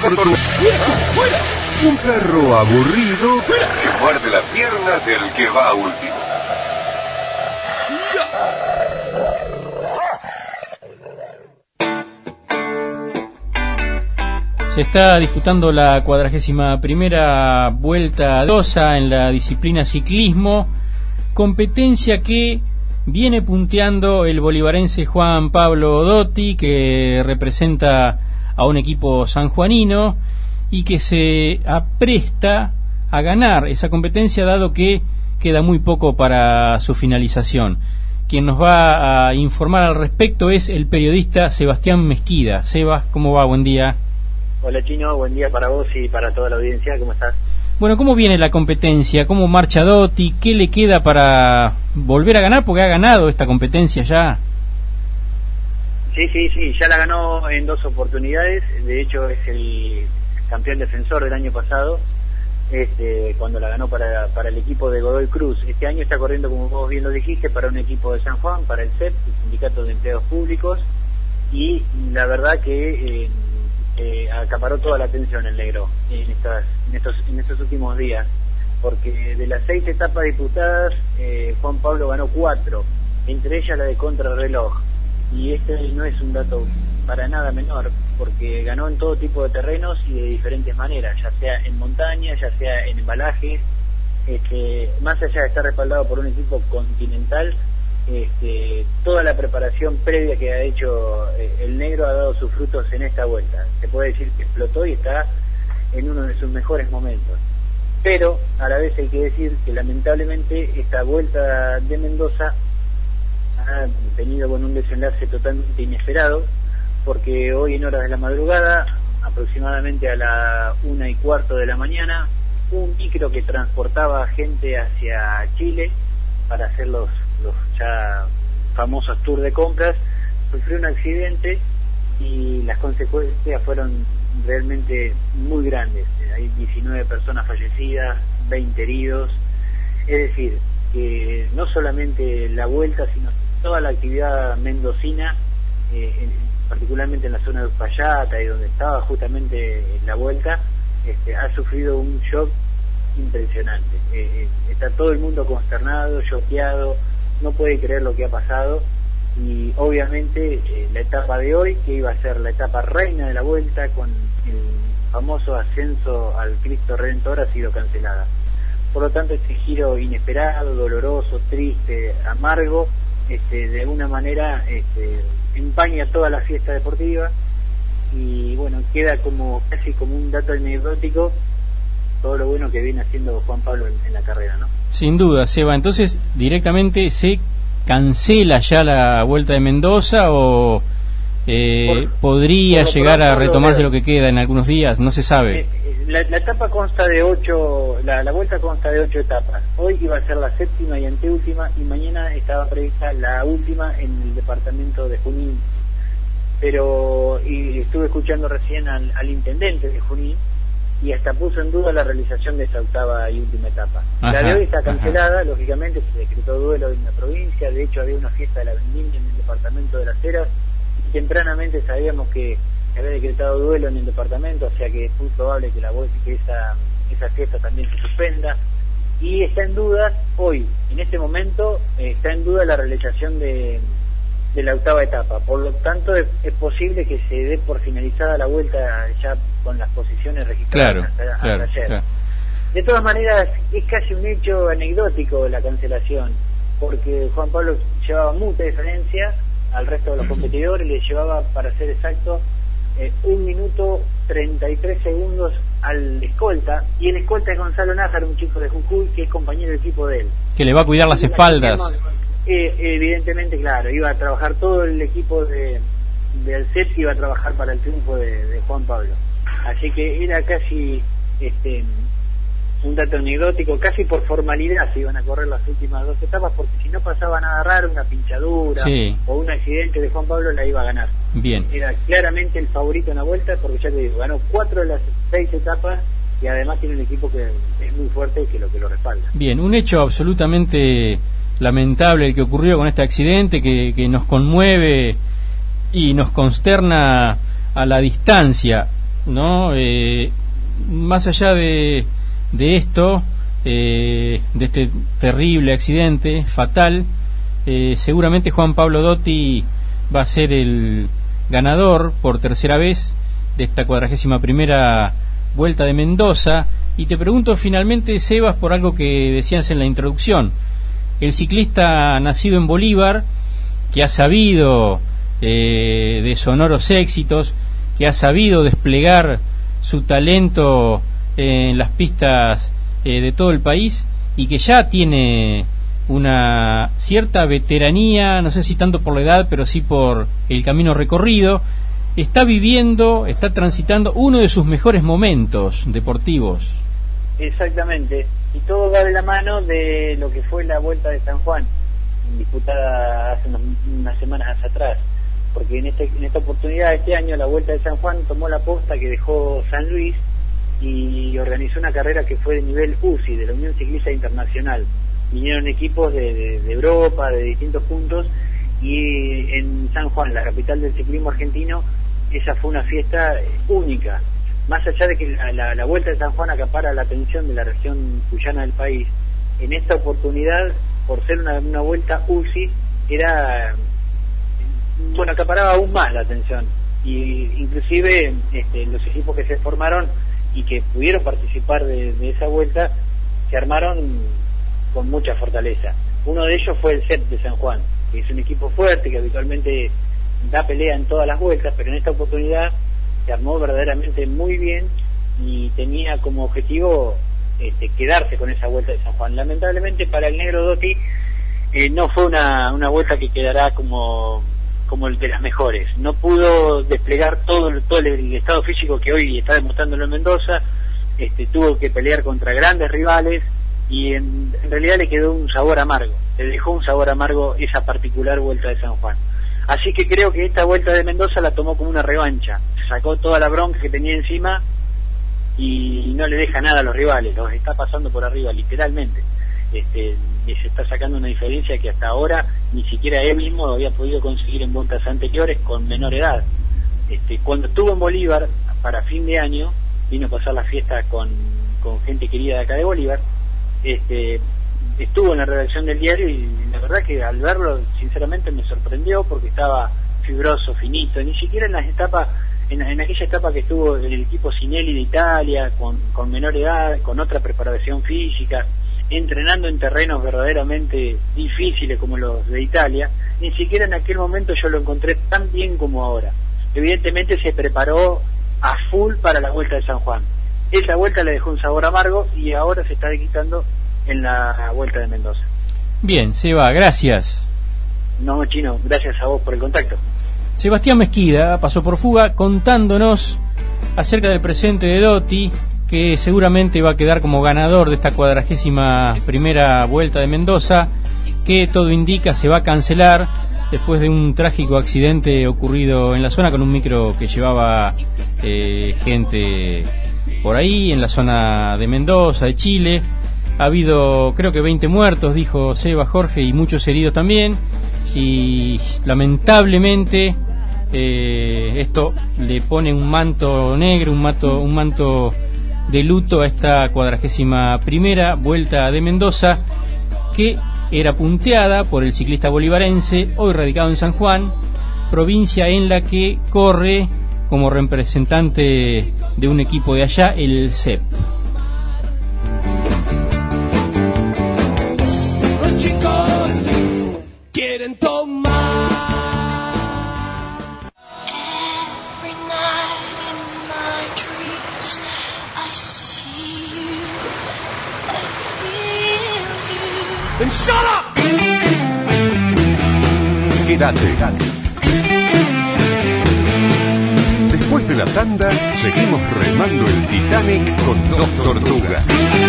¡Fuera! Un perro aburrido que muerde la pierna del que va último. Se está disputando la 41ª Vuelta a Mendoza en la disciplina ciclismo, competencia que viene punteando el bolivarense Juan Pablo Dotti, que representa a un equipo sanjuanino y que se apresta a ganar esa competencia, dado que queda muy poco para su finalización. Quien nos va a informar al respecto es el periodista Sebastián Mesquida. Sebas, ¿cómo va? Buen día. Hola Chino, buen día para vos y para toda la audiencia, ¿cómo estás? Bueno, ¿cómo viene la competencia? ¿Cómo marcha Dotti? ¿Qué le queda para volver a ganar? Porque ha ganado esta competencia ya. Sí, ya la ganó en 2 oportunidades. De hecho es el campeón defensor del año pasado, cuando la ganó para el equipo de Godoy Cruz. Este año está corriendo, como vos bien lo dijiste, para un equipo de San Juan, para el CEP, el Sindicato de Empleados Públicos, y la verdad que acaparó toda la atención el negro en estos últimos días, porque de las 6 etapas disputadas, Juan Pablo ganó 4, entre ellas la de contrarreloj, y este no es un dato para nada menor, porque ganó en todo tipo de terrenos y de diferentes maneras, ya sea en montaña, ya sea en embalaje, más allá de estar respaldado por un equipo continental. Toda la preparación previa que ha hecho el negro ha dado sus frutos en esta vuelta. Se puede decir que explotó y está en uno de sus mejores momentos. Pero a la vez hay que decir que lamentablemente esta vuelta de Mendoza ha tenido un desenlace totalmente inesperado, porque hoy en horas de la madrugada, aproximadamente a la 1:15 de la mañana, un micro que transportaba gente hacia Chile para hacer los ya famosos tours de compras, sufrió un accidente y las consecuencias fueron realmente muy grandes. Hay 19 personas fallecidas, 20 heridos. Es decir, que no solamente la vuelta, sino toda la actividad mendocina, particularmente en la zona de Uspallata y donde estaba justamente la vuelta, ha sufrido un shock impresionante. Está todo el mundo consternado, choqueado, no puede creer lo que ha pasado, y obviamente la etapa de hoy, que iba a ser la etapa reina de la vuelta con el famoso ascenso al Cristo Redentor, ha sido cancelada. Por lo tanto, este giro inesperado, doloroso, triste, amargo, de alguna manera empaña toda la fiesta deportiva, y bueno, queda casi como un dato anecdótico todo lo bueno que viene haciendo Juan Pablo en la carrera, ¿no? Sin duda, Seba. Entonces, ¿directamente se cancela ya la Vuelta de Mendoza o podría llegar a retomarse lo que queda en algunos días? No se sabe. La etapa consta de 8, la Vuelta consta de 8 etapas. Hoy iba a ser la 7ª y anteúltima, y mañana estaba prevista la última en el departamento de Junín. Pero estuve escuchando recién al intendente de Junín, y hasta puso en duda la realización de esa 8ª y última etapa. La de hoy está cancelada, lógicamente se decretó duelo en la provincia. De hecho había una fiesta de la vendimia en el departamento de Las Heras, y tempranamente sabíamos que se había decretado duelo en el departamento, o sea que es muy probable que esa fiesta también se suspenda, y está en duda hoy, en este momento, está en duda la realización de la 8ª etapa. Por lo tanto es posible que se dé por finalizada la vuelta ya con las posiciones registradas hasta ayer. Claro. De todas maneras, es casi un hecho anecdótico la cancelación, porque Juan Pablo llevaba mucha diferencia al resto de los competidores, le llevaba, para ser exacto, 1 minuto 33 segundos al escolta, y el escolta es Gonzalo Nájar, un chico de Jujuy que es compañero de equipo de él, que le va a cuidar las espaldas. Evidentemente, claro, iba a trabajar todo el equipo del CEP, iba a trabajar para el triunfo de Juan Pablo. Así que era casi un dato anecdótico, casi por formalidad se iban a correr las últimas 2 etapas, porque si no pasaba nada raro, una pinchadura o un accidente de Juan Pablo, la iba a ganar. Bien. Era claramente el favorito en la vuelta, porque ya te digo, ganó 4 de las 6 etapas, y además tiene un equipo que es muy fuerte y que lo respalda. Bien, un hecho absolutamente lamentable el que ocurrió con este accidente, que nos conmueve y nos consterna a la distancia. ¿no? Más allá de esto, de este terrible accidente fatal, seguramente Juan Pablo Dotti va a ser el ganador por tercera vez de esta 41ª Vuelta de Mendoza. Y te pregunto finalmente, Sebas, por algo que decías en la introducción. El ciclista nacido en Bolívar, que ha sabido de sonoros éxitos, que ha sabido desplegar su talento en las pistas de todo el país, y que ya tiene una cierta veteranía, no sé si tanto por la edad, pero sí por el camino recorrido, está transitando uno de sus mejores momentos deportivos. Exactamente, y todo va de la mano de lo que fue la Vuelta de San Juan, disputada hace unas semanas atrás, porque en esta oportunidad, este año, la Vuelta de San Juan tomó la posta que dejó San Luis y organizó una carrera que fue de nivel UCI, de la Unión Ciclista Internacional. Vinieron equipos de Europa, de distintos puntos, y en San Juan, la capital del ciclismo argentino, esa fue una fiesta única. Más allá de que la Vuelta de San Juan acapara la atención de la región cuyana del país, en esta oportunidad, por ser una vuelta UCI, acaparaba aún más la atención. Y inclusive los equipos que se formaron y que pudieron participar de esa vuelta, se armaron con mucha fortaleza. Uno de ellos fue el CEP de San Juan, que es un equipo fuerte, que habitualmente da pelea en todas las vueltas, pero en esta oportunidad se armó verdaderamente muy bien y tenía como objetivo quedarse con esa Vuelta de San Juan. Lamentablemente para el negro Dotti no fue una vuelta que quedará como el de las mejores. No pudo desplegar todo el estado físico que hoy está demostrándolo en Mendoza. Tuvo que pelear contra grandes rivales y en realidad le quedó un sabor amargo, le dejó un sabor amargo esa particular Vuelta de San Juan. Así que creo que esta Vuelta de Mendoza la tomó como una revancha, sacó toda la bronca que tenía encima y no le deja nada a los rivales, los está pasando por arriba literalmente. Se está sacando una diferencia que hasta ahora ni siquiera él mismo había podido conseguir en vueltas anteriores con menor edad. Cuando estuvo en Bolívar para fin de año, vino a pasar la fiesta con gente querida de acá de Bolívar, estuvo en la redacción del diario y la verdad que al verlo sinceramente me sorprendió porque estaba fibroso, finito, ni siquiera en las etapas, en aquella etapa que estuvo en el equipo Sinelli de Italia, con menor edad, con otra preparación física, entrenando en terrenos verdaderamente difíciles como los de Italia, ni siquiera en aquel momento yo lo encontré tan bien como ahora. Evidentemente se preparó a full para la Vuelta de San Juan. Esa vuelta le dejó un sabor amargo y ahora se está quitando en la Vuelta de Mendoza. Bien, Seba, gracias. No, Chino, gracias a vos por el contacto. Sebastián Mesquida pasó por Fuga contándonos acerca del presente de Dotti, que seguramente va a quedar como ganador de esta 41ª Vuelta de Mendoza, que todo indica se va a cancelar después de un trágico accidente ocurrido en la zona con un micro que llevaba gente por ahí, en la zona de Mendoza, de Chile. Ha habido, creo que 20 muertos, dijo Seba Jorge, y muchos heridos también. Y lamentablemente esto le pone un manto negro, un manto de luto a esta 41ª Vuelta de Mendoza, que era punteada por el ciclista bolivarense, hoy radicado en San Juan, provincia en la que corre como representante de un equipo de allá, el CEP. Los chicos quieren tomar. Every night in my dreams I see you, I feel you. And shut up! Quédate. Después de la tanda, seguimos remando el Titanic con dos tortugas.